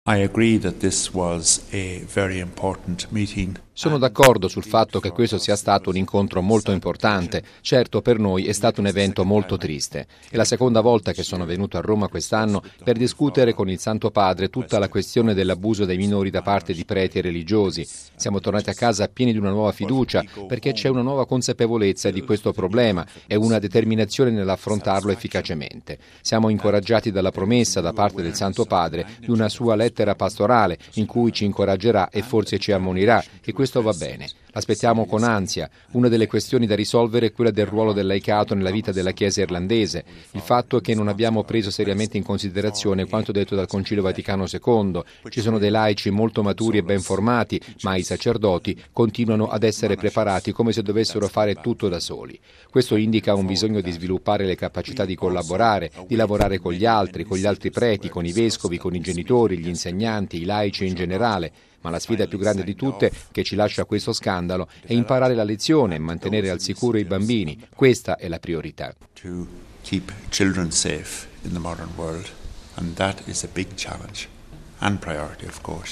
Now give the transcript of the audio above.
I agree that this was a very important meeting. Sono d'accordo sul fatto che questo sia stato un incontro molto importante. Certo, per noi è stato un evento molto triste. È la seconda volta che sono venuto a Roma quest'anno per discutere con il Santo Padre tutta la questione dell'abuso dei minori da parte di preti e religiosi. Siamo tornati a casa pieni di una nuova fiducia perché c'è una nuova consapevolezza di questo problema e una determinazione nell'affrontarlo efficacemente. Siamo incoraggiati dalla promessa da parte del Santo Padre di una sua lettera pastorale in cui ci incoraggerà e forse ci ammonirà, e questo va bene. L'aspettiamo con ansia. Una delle questioni da risolvere è quella del ruolo del laicato nella vita della Chiesa irlandese. Il fatto è che non abbiamo preso seriamente in considerazione quanto detto dal Concilio Vaticano II. Ci sono dei laici molto maturi e ben formati, ma i sacerdoti continuano ad essere preparati come se dovessero fare tutto da soli. Questo indica un bisogno di sviluppare le capacità di collaborare, di lavorare con gli altri preti, con i vescovi, con i genitori, gli insegnanti, i laici in generale. Ma la sfida più grande di tutte che ci lascia questo scandalo è imparare la lezione e mantenere al sicuro i bambini. Questa è la priorità. To keep children safe in the modern world, and that is a big challenge and priority, of course.